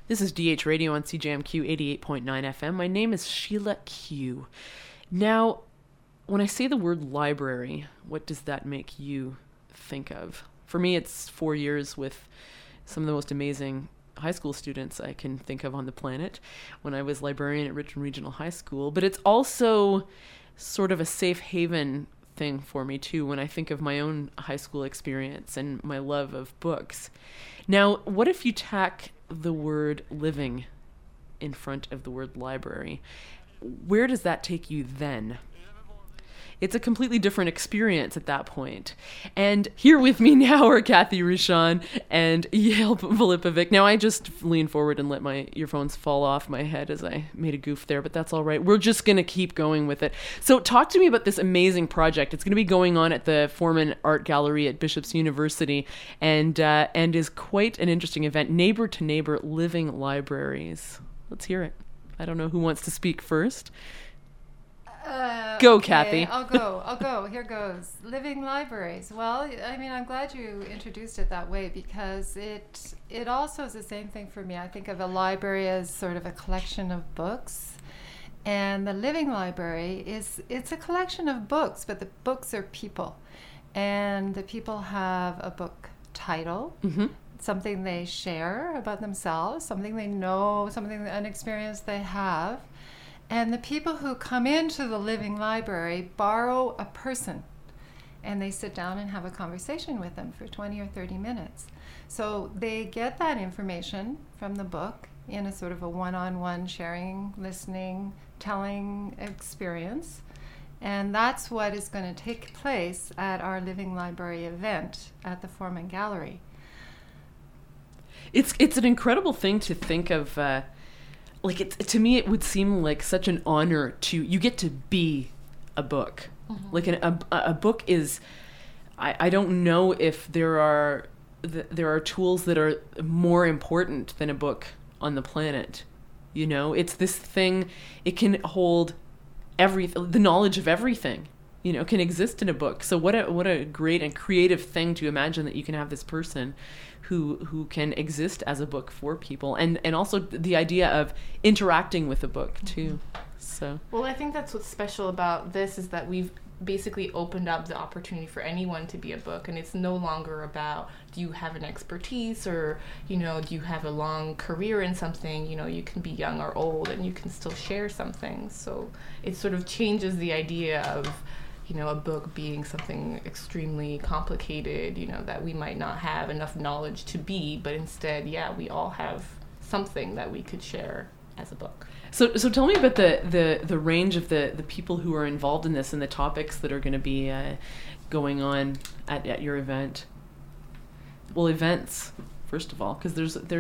This is DH Radio on CJMQ 88.9 FM. My name is Sheila Q. Now, when I say the word library, what does that make you think of? For me, it's 4 years with some of the most amazing high school students I can think of on the planet when I was librarian at Richmond Regional High School. But it's also sort of a safe haven thing for me, too, when I think of my own high school experience and my love of books. Now, what if you tack the word living in front of the word library? Where does that take you then? It's a completely different experience at that point. And here with me now are Kathy Ruchon and Yael Filipovic. Now, I just leaned forward and let my earphones fall off my head as I made a goof there, but that's all right. We're just going to keep going with it. So talk to me about this amazing project. It's going to be going on at the Foreman Art Gallery at Bishop's University and is quite an interesting event. Neighbor to Neighbor Living Libraries. Let's hear it. I don't know who wants to speak first. Go, okay, Kathy. I'll go. Here goes. Living libraries. Well, I mean, I'm glad you introduced it that way because it also is the same thing for me. I think of a library as sort of a collection of books, and the living library it's a collection of books, but the books are people, and the people have a book title. Mm-hmm. Something they share about themselves, something they know, an experience they have. And the people who come into the living library borrow a person, and they sit down and have a conversation with them for 20 or 30 minutes. So they get that information from the book in a sort of a one-on-one sharing, listening, telling experience. And that's what is going to take place at our living library event at the Foreman Gallery. It's an incredible thing to think of. To me, it would seem like such an honor you get to be a book. Mm-hmm. Like a book is, I don't know if there are tools that are more important than a book on the planet. You know, it's this thing, it can hold the knowledge of everything, you know, can exist in a book. So what a great and creative thing to imagine that you can have this person who can exist as a book for people, and also the idea of interacting with a book too. So well, I think that's what's special about this is that we've basically opened up the opportunity for anyone to be a book, and it's no longer about do you have an expertise or, you know, do you have a long career in something. You know, you can be young or old and you can still share something. So it sort of changes the idea of, you know, a book being something extremely complicated, you know, that we might not have enough knowledge to be, but instead, yeah, we all have something that we could share as a book. So tell me about the range of the people who are involved in this and the topics that are going to be going on at your event. Well, events, first of all, because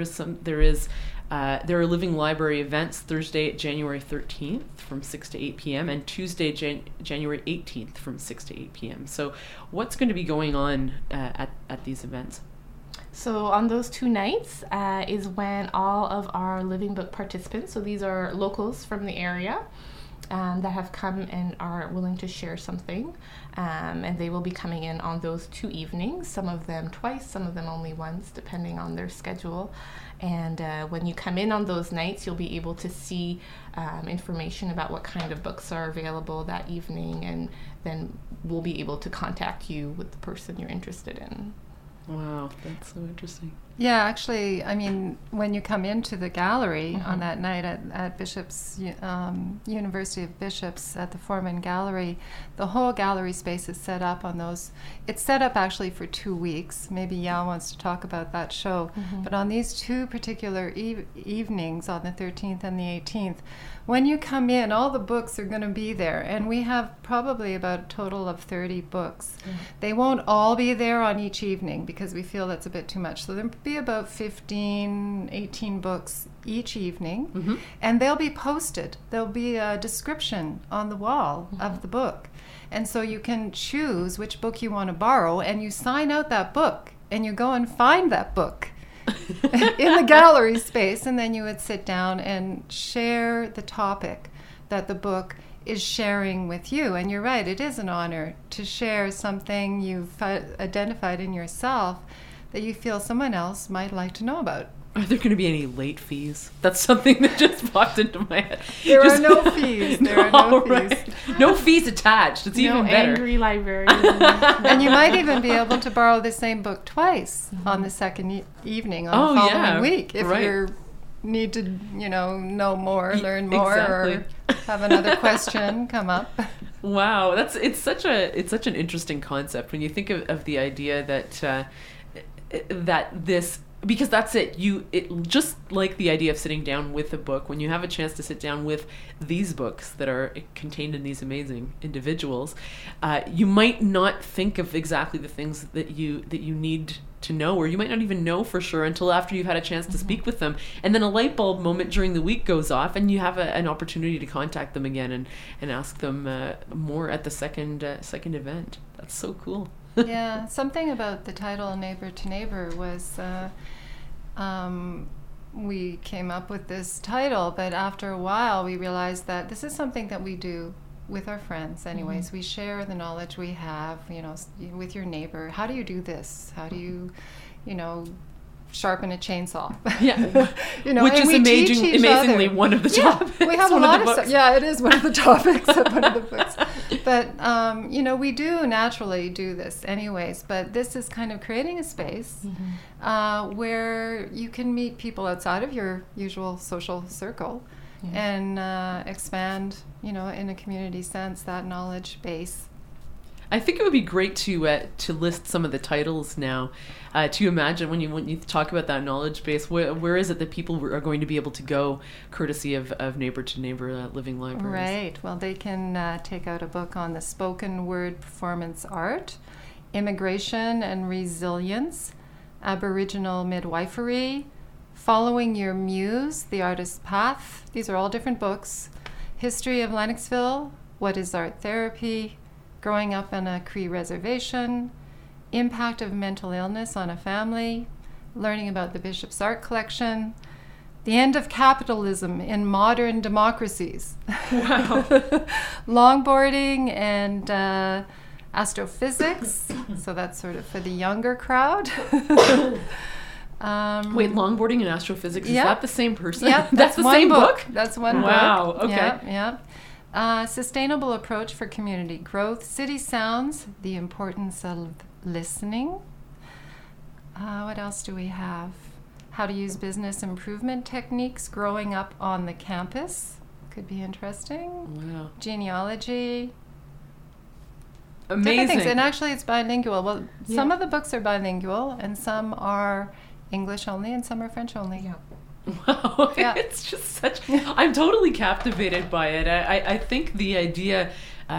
there are living library events Thursday, January 13th from 6 to 8 p.m. and Tuesday, January 18th from 6 to 8 p.m. So what's going to be going on at these events? So on those 2 nights is when all of our Living Book participants, so these are locals from the area that have come and are willing to share something, and they will be coming in on those 2 evenings, some of them twice, some of them only once, depending on their schedule. And when you come in on those nights, you'll be able to see information about what kind of books are available that evening, and then we'll be able to contact you with the person you're interested in. Wow, that's so interesting. Yeah, actually, I mean, when you come into the gallery mm-hmm. on that night at Bishop's, University of Bishops at the Foreman Gallery, the whole gallery space is set up on those. It's set up actually for 2 weeks. Maybe Yael wants to talk about that show. Mm-hmm. But on these 2 particular evenings, on the 13th and the 18th, when you come in, all the books are going to be there. And we have probably about a total of 30 books. Mm-hmm. They won't all be there on each evening because we feel that's a bit too much. So there'll be about 15, 18 books each evening. Mm-hmm. And they'll be posted. There'll be a description on the wall mm-hmm. of the book. And so you can choose which book you want to borrow, and you sign out that book, and you go and find that book in the gallery space, and then you would sit down and share the topic that the book is sharing with you. And you're right, it is an honor to share something you've identified in yourself that you feel someone else might like to know about. Are there going to be any late fees? That's something that just popped into my head. There are no fees. There are no fees. Right. No fees attached. It's even better. Angry librarian. And you might even be able to borrow the same book twice on the second evening on the following week if you need to, know more, learn more, or have another question come up. Wow, it's such an interesting concept when you think of the idea that this. Because that's it. It just like the idea of sitting down with a book. When you have a chance to sit down with these books that are contained in these amazing individuals, you might not think of exactly the things that you need to know, or you might not even know for sure until after you've had a chance to speak with them. And then a light bulb moment during the week goes off, and you have an opportunity to contact them again and ask them more at the second event. That's so cool. Yeah, something about the title Neighbor to Neighbor was we came up with this title, but after a while we realized that this is something that we do with our friends anyways. We share the knowledge we have, with your neighbor. How do you do this? How do you, sharpen a chainsaw? Yeah. Which is amazingly one of the topics. We have a lot of stuff. Yeah, it is one of the topics of one of the books. But, we do naturally do this anyways, but this is kind of creating a space where you can meet people outside of your usual social circle and expand, in a community sense, that knowledge base. I think it would be great to list some of the titles now. To imagine when you talk about that knowledge base, where is it that people are going to be able to go, courtesy of Neighbor to Neighbor Living Libraries? Right. Well, they can take out a book on the spoken word performance art, immigration and resilience, Aboriginal midwifery, Following Your Muse, The Artist's Path. These are all different books. History of Lennoxville, What is Art Therapy, Growing Up on a Cree Reservation, Impact of Mental Illness on a Family, Learning about the Bishop's Art Collection, The End of Capitalism in Modern Democracies. Wow. Longboarding and astrophysics, so that's sort of for the younger crowd. Wait, longboarding and astrophysics, is that the same person? Yeah, that's the same book? That's one book. Wow, okay. Yeah. Sustainable approach for community growth, city sounds, the importance of listening. What else do we have? How to use business improvement techniques, growing up on the campus. Could be interesting. Wow. Genealogy. Amazing. Different things. And actually it's bilingual. Well, some of the books are bilingual and some are English only and some are French only. Yeah. Wow, yeah. It's just such... I'm totally captivated by it. I think the idea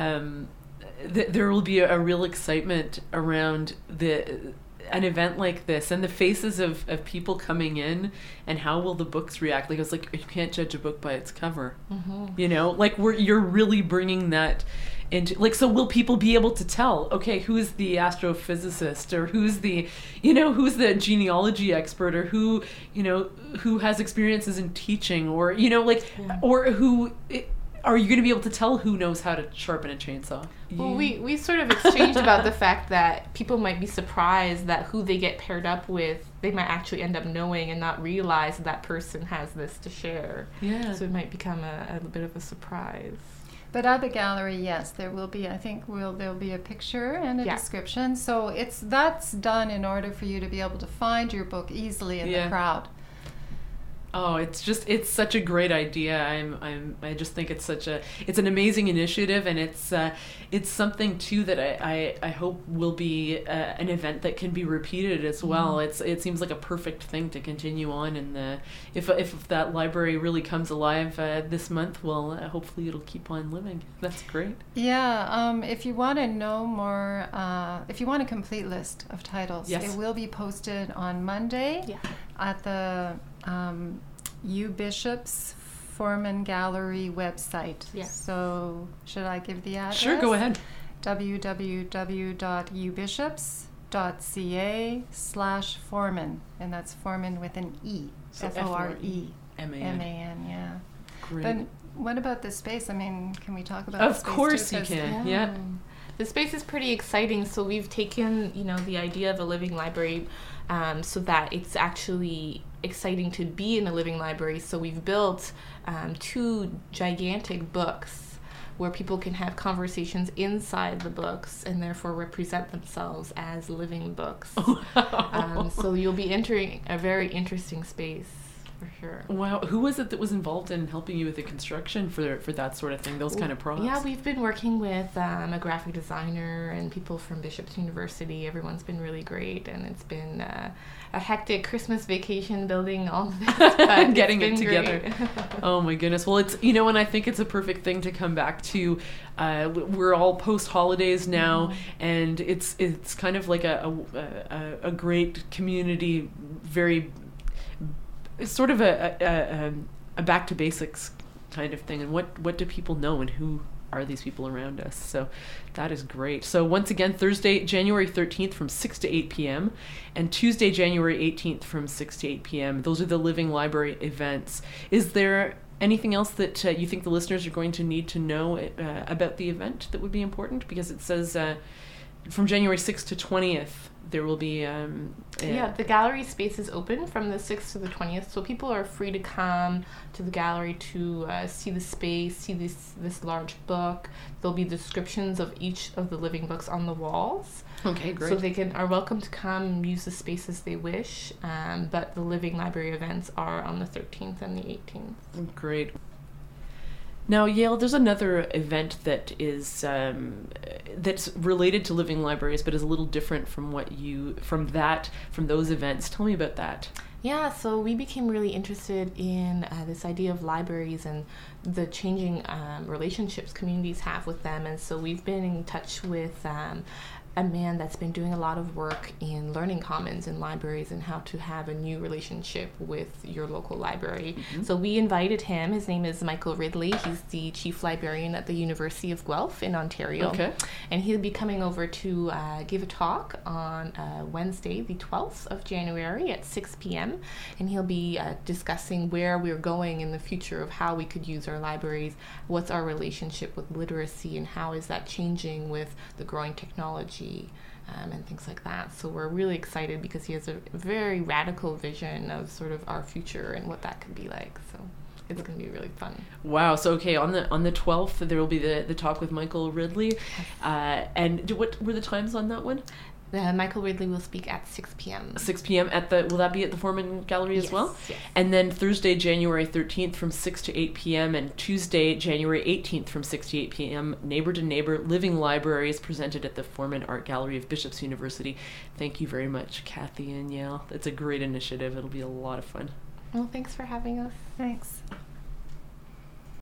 that there will be a real excitement around an event like this and the faces of people coming in and how will the books react. Like, it's like, you can't judge a book by its cover. You're really bringing that into, like, so will people be able to tell, okay, who's the astrophysicist, or who's the genealogy expert, or who has experiences in teaching, or or who are you going to be able to tell who knows how to sharpen a chainsaw? Well, we sort of exchanged about the fact that people might be surprised that who they get paired up with, they might actually end up knowing and not realize that person has this to share. Yeah. So it might become a bit of a surprise. But at the gallery, yes, there will be. There'll be a picture and a description. So that's done in order for you to be able to find your book easily in the crowd. Oh, it's such a great idea. I just think it's an amazing initiative, and it's something too that I hope will be an event that can be repeated as well. Mm-hmm. It seems like a perfect thing to continue on, and if that library really comes alive this month, well, hopefully it'll keep on living. That's great. Yeah. If you want to know more, if you want a complete list of titles, it will be posted on Monday at the U Bishop's Foreman Gallery website. Yes. So should I give the address? Sure, go ahead. www.ubishops.ca/Foreman, and that's Foreman with an E. So F-O-R-E-M-A-N. Yeah. Great. But what about the space? I mean, can we talk about Of the space course too? you can. Yeah. The space is pretty exciting. So we've taken, the idea of a living library so that it's actually exciting to be in a living library. So we've built 2 gigantic books where people can have conversations inside the books and therefore represent themselves as living books. So you'll be entering a very interesting space. For sure. Wow. Who was it that was involved in helping you with the construction for that sort of thing, those kind of props? Yeah, we've been working with a graphic designer and people from Bishop's University. Everyone's been really great, and it's been a hectic Christmas vacation building all of this. But getting it together. Oh my goodness. Well, it's, and I think it's a perfect thing to come back to. We're all post-holidays now, and it's kind of like a great community, very... It's sort of a back to basics kind of thing. And what do people know, and who are these people around us? So that is great. So once again, Thursday, January 13th from 6 to 8 p.m. and Tuesday, January 18th from 6 to 8 p.m. Those are the Living Library events. Is there anything else that you think the listeners are going to need to know about the event that would be important? Because it says from January 6th to 20th, there will be... the gallery space is open from the 6th to the 20th, so people are free to come to the gallery to see the space, see this large book. There'll be descriptions of each of the living books on the walls. Okay, great. So they are welcome to come and use the space as they wish, but the Living Library events are on the 13th and the 18th. Great. Now, Yale, there's another event that is that's related to living libraries, but is a little different from those events. Tell me about that. Yeah, so we became really interested in this idea of libraries and the changing relationships communities have with them, and so we've been in touch with a man that's been doing a lot of work in learning commons in libraries and how to have a new relationship with your local library. Mm-hmm. So we invited him. His name is Michael Ridley. He's the chief librarian at the University of Guelph in Ontario. Okay. And he'll be coming over to give a talk on Wednesday, the 12th of January at 6 p.m. And he'll be discussing where we're going in the future of how we could use our libraries, what's our relationship with literacy, and how is that changing with the growing technology and things like that. So we're really excited because he has a very radical vision of sort of our future and what that could be like. So it's going to be really fun. Wow. So okay, on the 12th there will be the talk with Michael Ridley. And what were the times on that one? Michael Ridley will speak at 6 p.m. 6 p.m. will that be at the Foreman Gallery as well? Yes. And then Thursday, January 13th from 6 to 8 p.m. and Tuesday, January 18th from 6 to 8 p.m. Neighbor to Neighbor Living Libraries presented at the Foreman Art Gallery of Bishop's University. Thank you very much, Kathy and Yale. It's a great initiative. It'll be a lot of fun. Well, thanks for having us. Thanks.